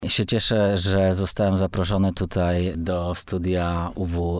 Ja się cieszę, że zostałem zaproszony tutaj do studia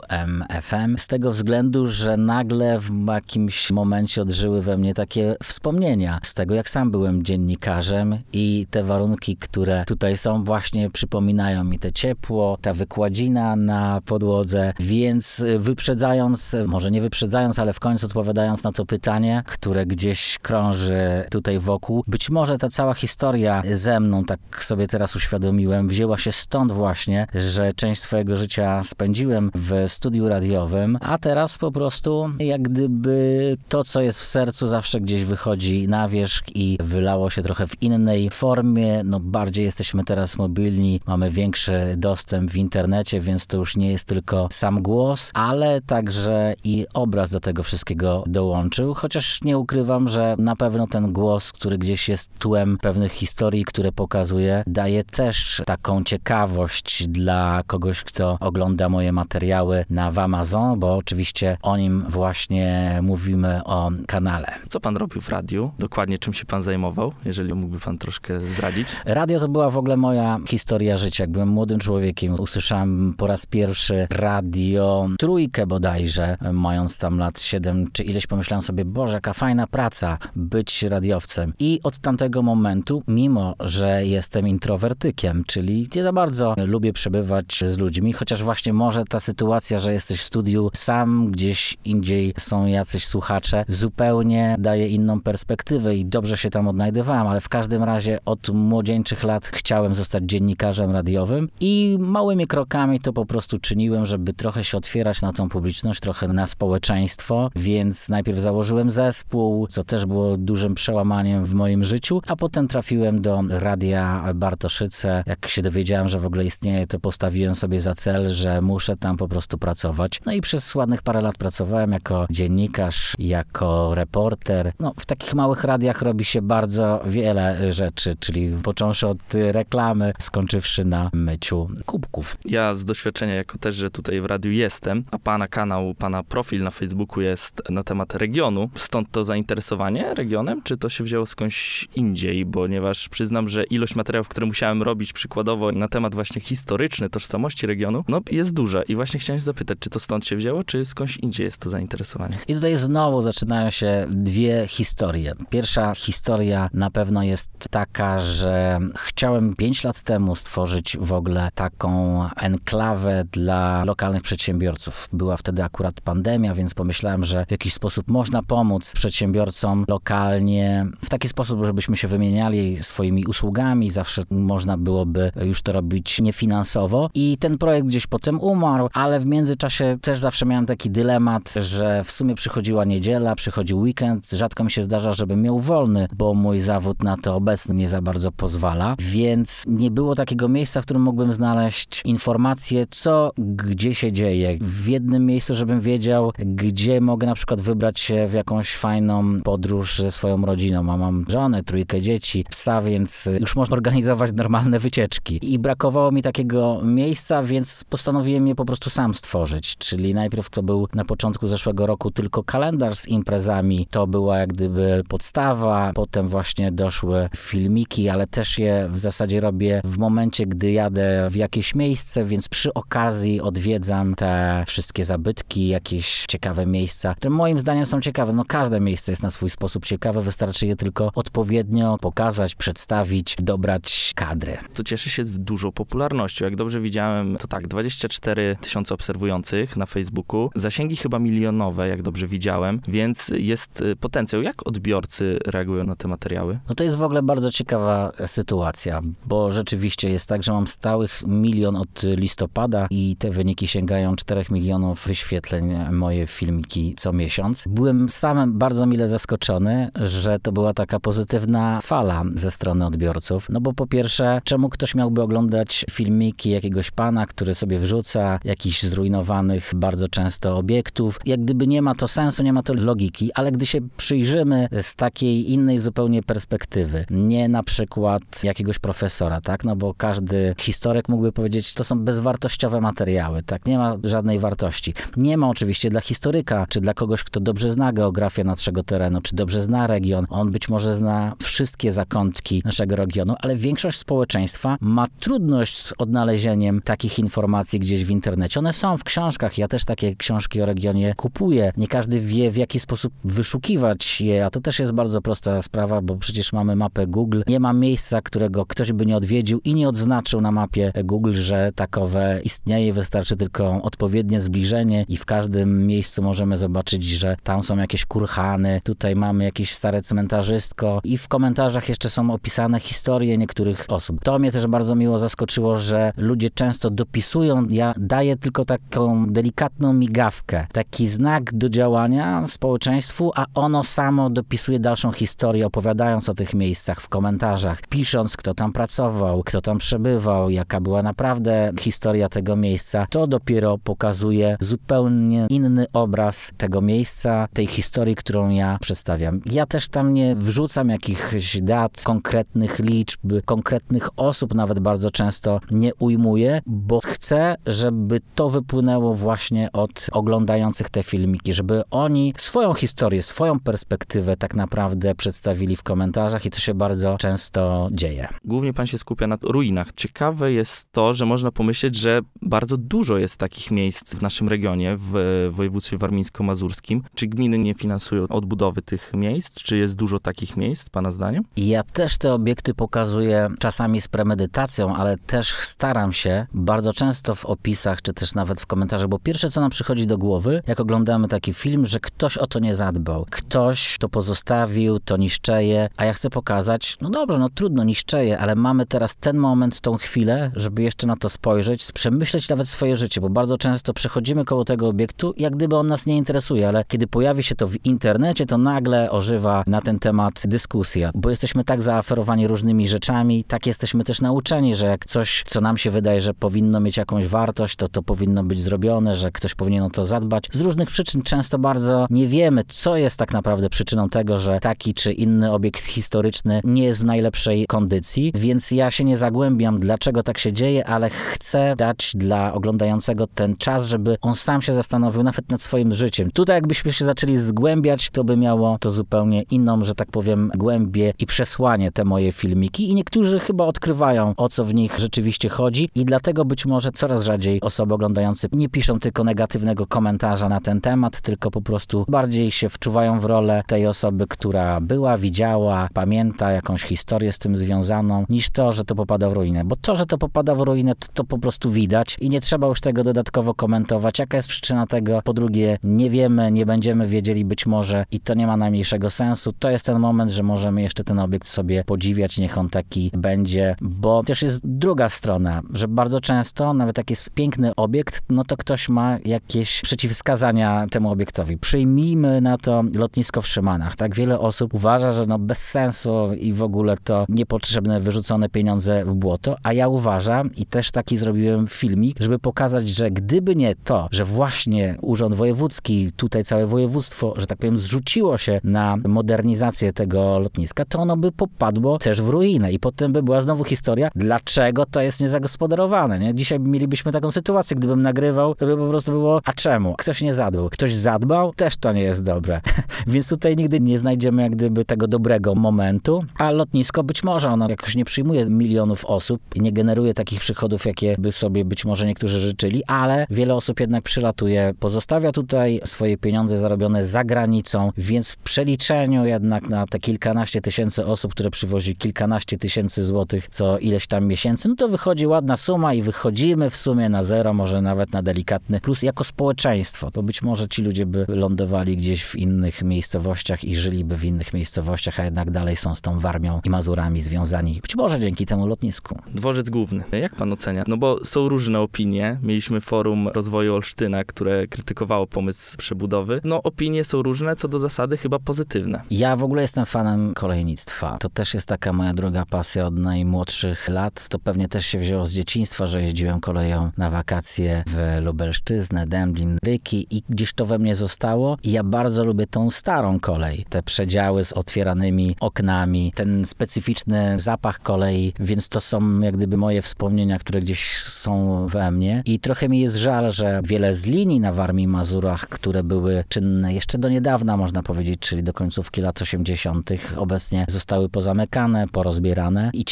UWM-FM z tego względu, że nagle w jakimś momencie odżyły we mnie takie wspomnienia z tego, jak sam byłem dziennikarzem i te warunki, które tutaj są, właśnie przypominają mi te ciepło, ta wykładzina na podłodze, więc wyprzedzając, może nie wyprzedzając, ale w końcu odpowiadając na to pytanie, które gdzieś krąży tutaj wokół, być może ta cała historia ze mną, tak sobie teraz uświadomiłem, wzięła się stąd właśnie, że część swojego życia spędziłem w studiu radiowym, a teraz po prostu jak gdyby to, co jest w sercu, zawsze gdzieś wychodzi na wierzch i wylało się trochę w innej formie. No bardziej jesteśmy teraz mobilni, mamy większy dostęp w internecie, więc to już nie jest tylko sam głos, ale także i obraz do tego wszystkiego dołączył, chociaż nie ukrywam, że na pewno ten głos, który gdzieś jest tłem pewnych historii, które pokazuje, daje też taką ciekawość dla kogoś, kto ogląda moje materiały w Amazon, bo oczywiście o nim właśnie mówimy o kanale. Co pan robił w radiu? Dokładnie czym się pan zajmował? Jeżeli mógłby pan troszkę zdradzić. Radio to była w ogóle moja historia życia. Jak byłem młodym człowiekiem, usłyszałem po raz pierwszy radio Trójkę bodajże, mając tam lat 7 czy ileś, pomyślałem sobie, Boże, jaka fajna praca być radiowcem. I od tamtego momentu, mimo że jestem introwertykiem, czyli nie za bardzo lubię przebywać z ludźmi, chociaż właśnie może ta sytuacja, że jesteś w studiu sam, gdzieś indziej są jacyś słuchacze, zupełnie daje inną perspektywę i dobrze się tam odnajdywałem, ale w każdym razie od młodzieńczych lat chciałem zostać dziennikarzem radiowym i małymi krokami to po prostu czyniłem, żeby trochę się otwierać na tą publiczność, trochę na społeczeństwo, więc najpierw założyłem zespół, co też było dużym przełamaniem w moim życiu, a potem trafiłem do Radia Bartoszyce. Jak się dowiedziałem, że w ogóle istnieje, to postawiłem sobie za cel, że muszę tam po prostu pracować. No i przez ładnych parę lat pracowałem jako dziennikarz, jako reporter. No, w takich małych radiach robi się bardzo wiele rzeczy, czyli począwszy od reklamy, skończywszy na myciu kubków. Ja z doświadczenia, jako też, że tutaj w radiu jestem, a pana kanał, pana profil na Facebooku jest na temat regionu, stąd to zainteresowanie regionem, czy to się wzięło skądś indziej? Ponieważ przyznam, że ilość materiałów, które musiałem robić przykładowo na temat właśnie historyczny, tożsamości regionu, no jest duża. I właśnie chciałem zapytać, czy to stąd się wzięło, czy skądś indziej jest to zainteresowanie? I tutaj znowu zaczynają się dwie historie. Pierwsza historia na pewno jest taka, że chciałem 5 lat temu stworzyć w ogóle taką enklawę dla lokalnych przedsiębiorców. Była wtedy akurat pandemia, więc pomyślałem, że w jakiś sposób można pomóc przedsiębiorcom lokalnie w taki sposób, żebyśmy się wymieniali swoimi usługami. Zawsze można byłoby już to robić niefinansowo. I ten projekt gdzieś potem umarł, ale w międzyczasie też zawsze miałem taki dylemat, że w sumie przychodziła niedziela, przychodził weekend. Rzadko mi się zdarza, żebym miał wolny, bo mój zawód na to obecny nie za bardzo pozwala. Więc nie było takiego miejsca, w którym mógłbym znaleźć informacje, co gdzie się dzieje. W jednym miejscu, żebym wiedział, gdzie mogę na przykład wybrać się w jakąś fajną podróż ze swoją rodziną. A mam żonę, 3 dzieci, psa, więc już można organizować normalne wycieczki. I brakowało mi takiego miejsca, więc postanowiłem je po prostu sam stworzyć. Czyli najpierw to był na początku zeszłego roku tylko kalendarz z imprezami. To była jak gdyby podstawa. Potem właśnie doszły filmiki, ale też je w zasadzie robię w momencie, gdy jadę w jakieś miejsce, więc przy okazji odwiedzam te wszystkie zabytki, jakieś ciekawe miejsca, które moim zdaniem są ciekawe. No każde miejsce jest na swój sposób ciekawe, wystarczy je tylko odpowiednio pokazać, przedstawić, dobrać kadry. To cieszy się dużą popularnością. Jak dobrze widziałem, to tak, 24 000 obserwujących na Facebooku, zasięgi chyba milionowe, jak dobrze widziałem, więc jest potencjał. Jak odbiorcy reagują na te materiały? No to jest w ogóle bardzo ciekawa sytuacja, bo rzeczywiście jest tak, że mam stałych 1 milion od listopada i te wyniki sięgają 4 milionów wyświetleń moje filmiki co miesiąc. Byłem sam bardzo mile zaskoczony, że to była taka pozytywna fala ze strony odbiorców, no bo po pierwsze, czemu ktoś miałby oglądać filmiki jakiegoś pana, który sobie wrzuca jakichś zrujnowanych bardzo często obiektów. Jak gdyby nie ma to sensu, nie ma to logiki, ale gdy się przyjrzymy z takiej innej zupełnie perspektywy, nie na przykład jakiegoś profesora, tak, no bo każdy historyk mógłby powiedzieć, to są bezwartościowe materiały, tak, nie ma żadnej wartości. Nie ma oczywiście dla historyka, czy dla kogoś, kto dobrze zna geografię naszego terenu, czy dobrze zna region, on być może zna wszystkie zakątki naszego regionu, ale większość społeczeństwa społeczeństwa ma trudność z odnalezieniem takich informacji gdzieś w internecie. One są w książkach. Ja też takie książki o regionie kupuję. Nie każdy wie, w jaki sposób wyszukiwać je, a to też jest bardzo prosta sprawa, bo przecież mamy mapę Google. Nie ma miejsca, którego ktoś by nie odwiedził i nie odznaczył na mapie Google, że takowe istnieje. Wystarczy tylko odpowiednie zbliżenie i w każdym miejscu możemy zobaczyć, że tam są jakieś kurhany, tutaj mamy jakieś stare cmentarzystko i w komentarzach jeszcze są opisane historie niektórych osób. To mnie też bardzo miło zaskoczyło, że ludzie często dopisują. Ja daję tylko taką delikatną migawkę, taki znak do działania społeczeństwu, a ono samo dopisuje dalszą historię, opowiadając o tych miejscach w komentarzach, pisząc, kto tam pracował, kto tam przebywał, jaka była naprawdę historia tego miejsca. To dopiero pokazuje zupełnie inny obraz tego miejsca, tej historii, którą ja przedstawiam. Ja też tam nie wrzucam jakichś dat, konkretnych liczb, konkretnych osób nawet bardzo często nie ujmuję, bo chcę, żeby to wypłynęło właśnie od oglądających te filmiki, żeby oni swoją historię, swoją perspektywę tak naprawdę przedstawili w komentarzach i to się bardzo często dzieje. Głównie pan się skupia na ruinach. Ciekawe jest to, że można pomyśleć, że bardzo dużo jest takich miejsc w naszym regionie, w województwie warmińsko-mazurskim. Czy gminy nie finansują odbudowy tych miejsc? Czy jest dużo takich miejsc, pana zdaniem? Ja też te obiekty pokazuję czasami z premedytacją, ale też staram się bardzo często w opisach, czy też nawet w komentarzach, bo pierwsze, co nam przychodzi do głowy, jak oglądamy taki film, że ktoś o to nie zadbał. Ktoś to pozostawił, to niszczeje, a ja chcę pokazać, no dobrze, no trudno, niszczeje, ale mamy teraz ten moment, tą chwilę, żeby jeszcze na to spojrzeć, przemyśleć nawet swoje życie, bo bardzo często przechodzimy koło tego obiektu, jak gdyby on nas nie interesuje, ale kiedy pojawi się to w internecie, to nagle ożywa na ten temat dyskusja, bo jesteśmy tak zaaferowani różnymi rzeczami, tak jesteśmy też nauczeni, że jak coś, co nam się wydaje, że powinno mieć jakąś wartość, to powinno być zrobione, że ktoś powinien o to zadbać. Z różnych przyczyn często bardzo nie wiemy, co jest tak naprawdę przyczyną tego, że taki czy inny obiekt historyczny nie jest w najlepszej kondycji, więc ja się nie zagłębiam, dlaczego tak się dzieje, ale chcę dać dla oglądającego ten czas, żeby on sam się zastanowił nawet nad swoim życiem. Tutaj jakbyśmy się zaczęli zgłębiać, to by miało to zupełnie inną, że tak powiem, głębię i przesłanie te moje filmiki i niektórzy chyba odkrywają, o co w nich rzeczywiście chodzi i dlatego być może coraz rzadziej osoby oglądające nie piszą tylko negatywnego komentarza na ten temat, tylko po prostu bardziej się wczuwają w rolę tej osoby, która była, widziała, pamięta jakąś historię z tym związaną, niż to, że to popada w ruinę. Bo to, że to popada w ruinę, to po prostu widać i nie trzeba już tego dodatkowo komentować. Jaka jest przyczyna tego? Po drugie, nie wiemy, nie będziemy wiedzieli być może i to nie ma najmniejszego sensu. To jest ten moment, że możemy jeszcze ten obiekt sobie podziwiać, niech on taki będzie, bo też jest druga strona, że bardzo często, nawet jak jest piękny obiekt, no to ktoś ma jakieś przeciwwskazania temu obiektowi. Przyjmijmy na to lotnisko w Szymanach, tak? Wiele osób uważa, że no bez sensu i w ogóle to niepotrzebne, wyrzucone pieniądze w błoto, a ja uważam i też taki zrobiłem filmik, żeby pokazać, że gdyby nie to, że właśnie Urząd Wojewódzki, tutaj całe województwo, że tak powiem, zrzuciło się na modernizację tego lotniska, to ono by popadło też w ruinę i potem by była znowu historia, dlaczego to jest niezagospodarowane, nie? Dzisiaj mielibyśmy taką sytuację, gdybym nagrywał, to by po prostu było, a czemu? Ktoś nie zadbał. Ktoś zadbał? Też to nie jest dobre. Więc tutaj nigdy nie znajdziemy jak gdyby tego dobrego momentu, a lotnisko być może ono jakoś nie przyjmuje milionów osób i nie generuje takich przychodów, jakie by sobie być może niektórzy życzyli, ale wiele osób jednak przylatuje, pozostawia tutaj swoje pieniądze zarobione za granicą, więc w przeliczeniu jednak na te kilkanaście tysięcy osób, które przywozi kilkanaście tysięcy złotych co ileś tam miesięcy, no to wychodzi ładna suma i wychodzimy w sumie na zero, może nawet na delikatny plus jako społeczeństwo. To być może ci ludzie by lądowali gdzieś w innych miejscowościach i żyliby w innych miejscowościach, a jednak dalej są z tą Warmią i Mazurami związani. Być może dzięki temu lotnisku. Dworzec Główny. Jak pan ocenia? No bo są różne opinie. Mieliśmy Forum Rozwoju Olsztyna, które krytykowało pomysł przebudowy. No opinie są różne, co do zasady chyba pozytywne. Ja w ogóle jestem fanem kolejnictwa. To też jest taka moja druga pasja od najmłodszych lat. To pewnie też się wzięło z dzieciństwa, że jeździłem koleją na wakacje w Lubelszczyznę, Dęblin, Ryki i gdzieś to we mnie zostało. I ja bardzo lubię tą starą kolej. Te przedziały z otwieranymi oknami, ten specyficzny zapach kolei, więc to są jak gdyby moje wspomnienia, które gdzieś są we mnie. I trochę mi jest żal, że wiele z linii na Warmii i Mazurach, które były czynne jeszcze do niedawna, można powiedzieć, czyli do końcówki lat 80., obecnie zostały pozamykane, porozbierane i cieszę się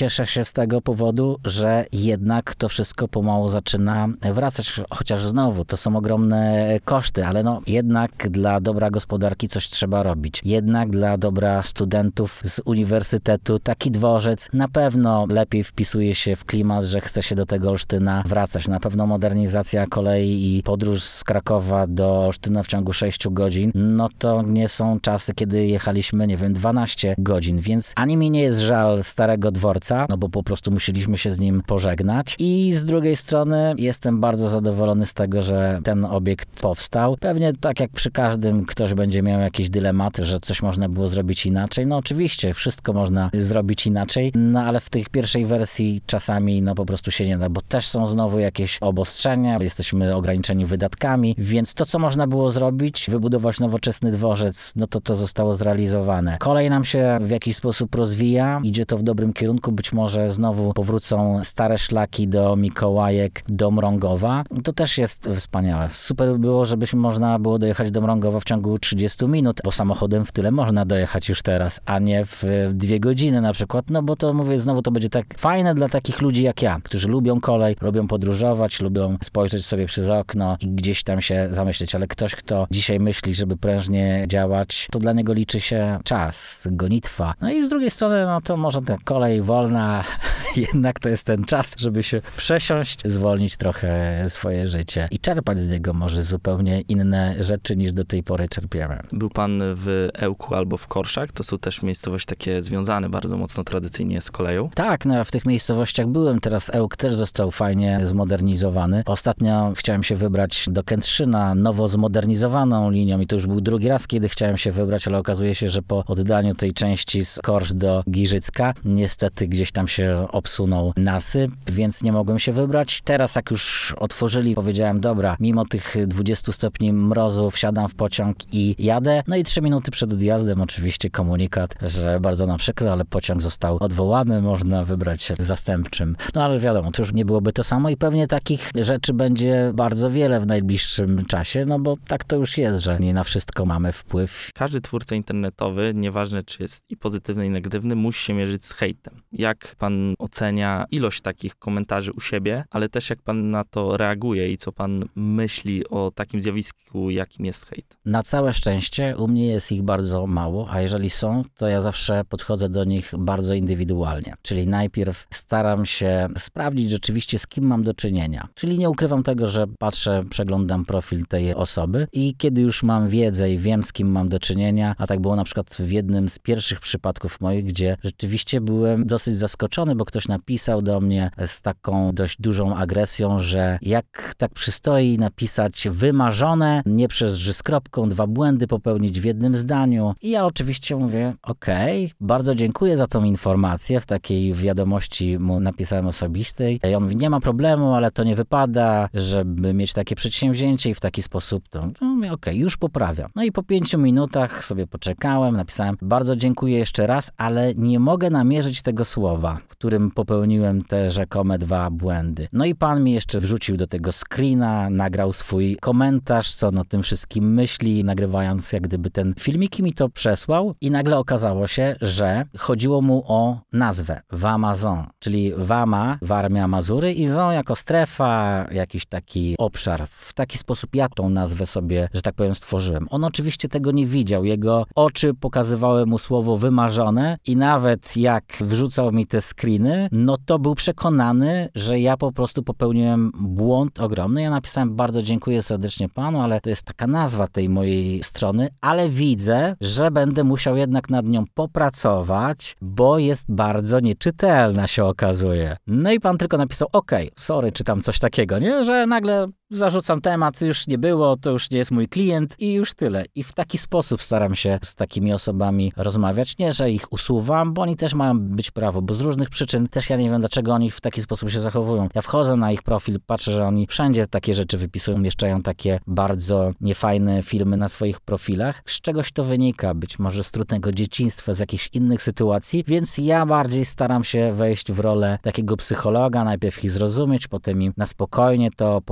z tego powodu, że jednak to wszystko pomału zaczyna wracać, chociaż znowu to są ogromne koszty, ale no jednak dla dobra gospodarki coś trzeba robić. Jednak dla dobra studentów z uniwersytetu taki dworzec na pewno lepiej wpisuje się w klimat, że chce się do tego Olsztyna wracać. Na pewno modernizacja kolei i podróż z Krakowa do Olsztyna w ciągu 6 godzin, no to nie są czasy, kiedy jechaliśmy, 12 godzin, więc ani mi nie jest żal starego dworca, no bo po prostu musieliśmy się z nim pożegnać i z drugiej strony jestem bardzo zadowolony z tego, że ten obiekt powstał. Pewnie tak jak przy każdym ktoś będzie miał jakieś dylematy, że coś można było zrobić inaczej. No oczywiście, wszystko można zrobić inaczej, no ale w tej pierwszej wersji czasami no po prostu się nie da, bo też są znowu jakieś obostrzenia, jesteśmy ograniczeni wydatkami, więc to, co można było zrobić, wybudować nowoczesny dworzec, no to zostało zrealizowane. Kolej nam się w jakiś sposób rozwija, idzie to w dobrym kierunku, być może znowu powrócą stare szlaki do Mikołajek, do Mrągowa. To też jest wspaniałe. Super by było, żebyśmy można było dojechać do Mrągowa w ciągu 30 minut, bo samochodem w tyle można dojechać już teraz, a nie w 2 godziny na przykład, no bo to mówię, znowu to będzie tak fajne dla takich ludzi jak ja, którzy lubią kolej, lubią podróżować, lubią spojrzeć sobie przez okno i gdzieś tam się zamyśleć, ale ktoś, kto dzisiaj myśli, żeby prężnie działać, to dla niego liczy się czas, gonitwa. No i z drugiej strony, no to może ta kolej wolna, jednak to jest ten czas, żeby się przesiąść, zwolnić trochę swoje życie i czerpać z niego może zupełnie inne rzeczy niż do tej pory czerpiemy. Był pan w Ełku albo w Korszach, to są też miejscowości takie związane bardzo mocno tradycyjnie z koleją. Tak, no ja w tych miejscowościach byłem, teraz Ełk też został fajnie zmodernizowany. Ostatnio chciałem się wybrać do Kętrzyna nowo zmodernizowaną linią i to już był drugi raz, kiedy chciałem się wybrać, ale okazuje się, że po oddaniu tej części z Korsz do Giżycka niestety gdzieś tam się obsunął nasyp, więc nie mogłem się wybrać. Teraz jak już otworzyli, powiedziałem, dobra, mimo tych 20 stopni mrozu wsiadam w pociąg i jadę. No i 3 minuty przed odjazdem oczywiście komunikat, że bardzo nam przykro, ale pociąg został odwołany, można wybrać się zastępczym. No ale wiadomo, to już nie byłoby to samo i pewnie takich rzeczy będzie bardzo wiele w najbliższym czasie, no bo tak to już jest, że nie na wszystko mamy wpływ. Każdy twórca internetowy, nieważne czy jest i pozytywny, i negatywny, musi się mierzyć z hejtem. Jak pan ocenia ilość takich komentarzy u siebie, ale też jak pan na to reaguje i co pan myśli o takim zjawisku, jakim jest hejt? Na całe szczęście u mnie jest ich bardzo mało, a jeżeli są, to ja zawsze podchodzę do nich bardzo indywidualnie. Czyli najpierw staram się sprawdzić rzeczywiście, z kim mam do czynienia. Czyli nie ukrywam tego, że patrzę, przeglądam profil tej osoby i kiedy już mam wiedzę i wiem, z kim mam do czynienia, a tak było na przykład w jednym z pierwszych przypadków moich, gdzie rzeczywiście byłem dosyć zaskoczony, bo ktoś napisał do mnie z taką dość dużą agresją, że jak tak przystoi napisać wymarzone, nie przez ży z kropką, 2 błędy popełnić w jednym zdaniu. I ja oczywiście mówię, okej, bardzo dziękuję za tą informację, w takiej wiadomości mu napisałem osobistej. I on mówi, nie ma problemu, ale to nie wypada, żeby mieć takie przedsięwzięcie i w taki sposób to mówię, okej, już poprawiam. No i po 5 minutach sobie poczekałem, napisałem, bardzo dziękuję jeszcze raz, ale nie mogę namierzyć tego słowa, w którym popełniłem te rzekome 2 błędy. No i pan mi jeszcze wrzucił do tego screena, nagrał swój komentarz, co on o tym wszystkim myśli, nagrywając jak gdyby ten filmik i mi to przesłał i nagle okazało się, że chodziło mu o nazwę Wamazon, czyli Wama, Warmia, Mazury i Zon jako strefa, jakiś taki obszar. W taki sposób ja tą nazwę sobie, że tak powiem, stworzyłem. On oczywiście tego nie widział, jego oczy pokazywały mu słowo wymarzone i nawet jak wrzucał mi te screeny, no to był przekonany, że ja po prostu popełniłem błąd ogromny. Ja napisałem, bardzo dziękuję serdecznie panu, ale to jest taka nazwa tej mojej strony, ale widzę, że będę musiał jednak nad nią popracować, bo jest bardzo nieczytelna, się okazuje. No i pan tylko napisał, okej, sorry, czy tam coś takiego, nie? Że nagle zarzucam temat, już nie było, to już nie jest mój klient i już tyle. I w taki sposób staram się z takimi osobami rozmawiać. Nie, że ich usuwam, bo oni też mają być prawo, bo z różnych przyczyn też ja nie wiem, dlaczego oni w taki sposób się zachowują. Ja wchodzę na ich profil, patrzę, że oni wszędzie takie rzeczy wypisują, umieszczają takie bardzo niefajne filmy na swoich profilach. Z czegoś to wynika, być może z trudnego dzieciństwa, z jakichś innych sytuacji, więc ja bardziej staram się wejść w rolę takiego psychologa, najpierw ich zrozumieć, potem im na spokojnie to pokazać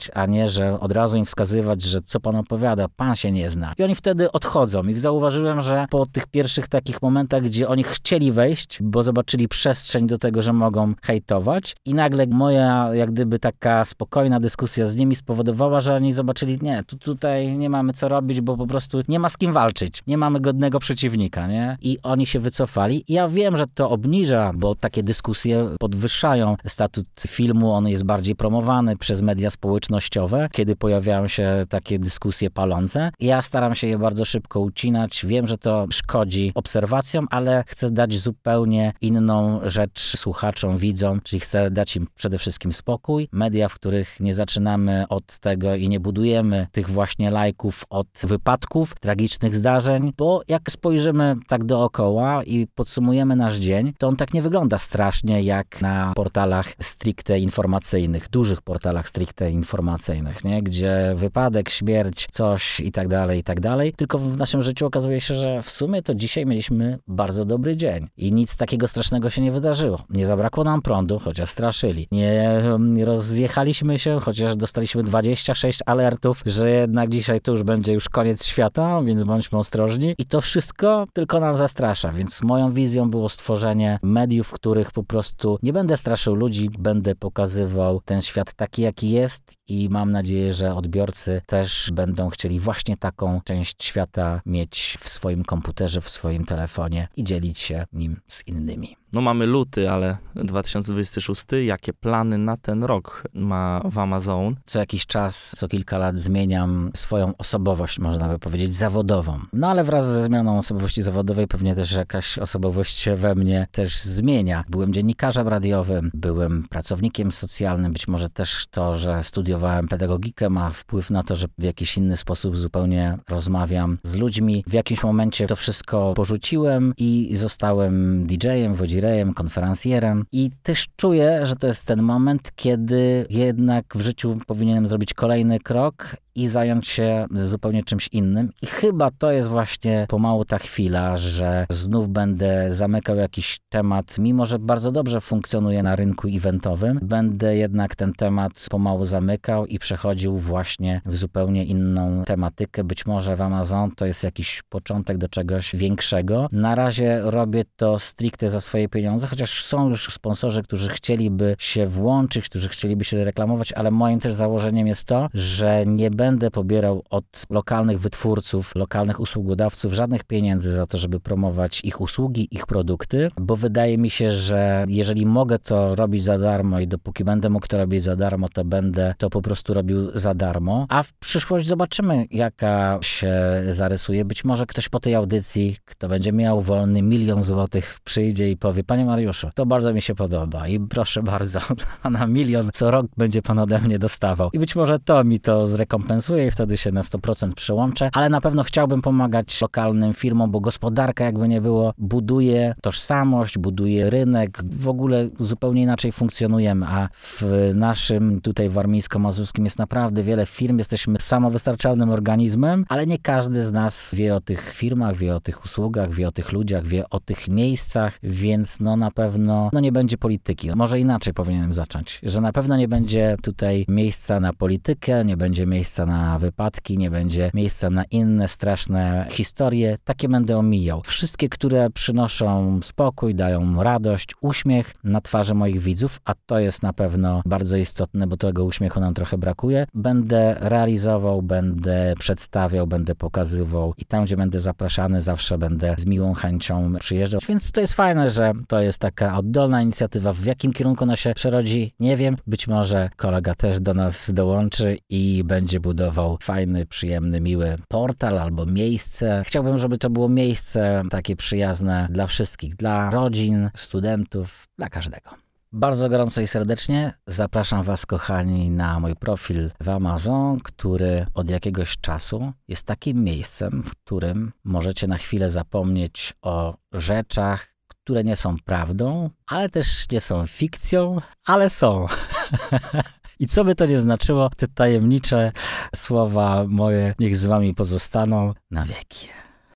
słuchać, a nie, że od razu im wskazywać, że co pan opowiada, pan się nie zna. I oni wtedy odchodzą. I zauważyłem, że po tych pierwszych takich momentach, gdzie oni chcieli wejść, bo zobaczyli przestrzeń do tego, że mogą hejtować i nagle moja jak gdyby taka spokojna dyskusja z nimi spowodowała, że oni zobaczyli, nie, tutaj nie mamy co robić, bo po prostu nie ma z kim walczyć. Nie mamy godnego przeciwnika, nie? I oni się wycofali. I ja wiem, że to obniża, bo takie dyskusje podwyższają statut filmu, on jest bardziej promowany przez media społecznościowe, kiedy pojawiają się takie dyskusje palące. Ja staram się je bardzo szybko ucinać. Wiem, że to szkodzi obserwacjom, ale chcę dać zupełnie inną rzecz słuchaczom, widzom, czyli chcę dać im przede wszystkim spokój. Media, w których nie zaczynamy od tego i nie budujemy tych właśnie lajków od wypadków, tragicznych zdarzeń, bo jak spojrzymy tak dookoła i podsumujemy nasz dzień, to on tak nie wygląda strasznie jak na portalach stricte informacyjnych, dużych portalach stricte informacyjnych, nie? Gdzie wypadek, śmierć, coś i tak dalej, tylko w naszym życiu okazuje się, że w sumie to dzisiaj mieliśmy bardzo dobry dzień i nic takiego strasznego się nie wydarzyło. Nie zabrakło nam prądu, chociaż straszyli. Nie rozjechaliśmy się, chociaż dostaliśmy 26 alertów, że jednak dzisiaj to już będzie już koniec świata, więc bądźmy ostrożni. I to wszystko tylko nas zastrasza, więc moją wizją było stworzenie mediów, w których po prostu nie będę straszył ludzi, będę pokazywał ten świat taki, jaki jest i mam nadzieję, że odbiorcy też będą chcieli właśnie taką część świata mieć w swoim komputerze, w swoim telefonie i dzielić się nim z innymi. No mamy luty, ale 2026. Jakie plany na ten rok ma Amazon? Co jakiś czas, co kilka lat zmieniam swoją osobowość, można by powiedzieć, zawodową. No ale wraz ze zmianą osobowości zawodowej pewnie też jakaś osobowość się we mnie też zmienia. Byłem dziennikarzem radiowym, byłem pracownikiem socjalnym, być może też to, że studiowałem pedagogikę ma wpływ na to, że w jakiś inny sposób zupełnie rozmawiam z ludźmi. W jakimś momencie to wszystko porzuciłem i zostałem DJ-em, wodzirejem, konferencjerem i też czuję, że to jest ten moment, kiedy jednak w życiu powinienem zrobić kolejny krok i zająć się zupełnie czymś innym. I chyba to jest właśnie pomału ta chwila, że znów będę zamykał jakiś temat, mimo że bardzo dobrze funkcjonuje na rynku eventowym, będę jednak ten temat pomału zamykał i przechodził właśnie w zupełnie inną tematykę. Być może w Amazon to jest jakiś początek do czegoś większego. Na razie robię to stricte za swoje pieniądze, chociaż są już sponsorzy, którzy chcieliby się włączyć, którzy chcieliby się reklamować, ale moim też założeniem jest to, że nie będę pobierał od lokalnych wytwórców, lokalnych usługodawców żadnych pieniędzy za to, żeby promować ich usługi, ich produkty, bo wydaje mi się, że jeżeli mogę to robić za darmo i dopóki będę mógł to robić za darmo, to będę to po prostu robił za darmo, a w przyszłość zobaczymy, jaka się zarysuje. Być może ktoś po tej audycji, kto będzie miał wolny 1 000 000 złotych, przyjdzie i powie: panie Mariuszu, to bardzo mi się podoba i proszę bardzo, na 1 000 000 co rok będzie pan ode mnie dostawał. I być może to mi to zrekompensuje i wtedy się na 100% przełączę, ale na pewno chciałbym pomagać lokalnym firmom, bo gospodarka, jakby nie było, buduje tożsamość, buduje rynek, w ogóle zupełnie inaczej funkcjonujemy, a w naszym tutaj warmińsko-mazurskim jest naprawdę wiele firm, jesteśmy samowystarczalnym organizmem, ale nie każdy z nas wie o tych firmach, wie o tych usługach, wie o tych ludziach, wie o tych miejscach, więc na pewno nie będzie polityki. Może inaczej powinienem zacząć, że na pewno nie będzie tutaj miejsca na politykę, nie będzie miejsca na wypadki, nie będzie miejsca na inne straszne historie. Takie będę omijał. Wszystkie, które przynoszą spokój, dają radość, uśmiech na twarzy moich widzów, a to jest na pewno bardzo istotne, bo tego uśmiechu nam trochę brakuje. Będę realizował, będę przedstawiał, będę pokazywał i tam, gdzie będę zapraszany, zawsze będę z miłą chęcią przyjeżdżał. Więc to jest fajne, że to jest taka oddolna inicjatywa. W jakim kierunku ona się przerodzi, nie wiem. Być może kolega też do nas dołączy i będzie budował fajny, przyjemny, miły portal albo miejsce. Chciałbym, żeby to było miejsce takie przyjazne dla wszystkich, dla rodzin, studentów, dla każdego. Bardzo gorąco i serdecznie zapraszam was, kochani, na mój profil w Amazon, który od jakiegoś czasu jest takim miejscem, w którym możecie na chwilę zapomnieć o rzeczach, które nie są prawdą, ale też nie są fikcją, ale są. I co by to nie znaczyło, te tajemnicze słowa moje niech z wami pozostaną na wieki.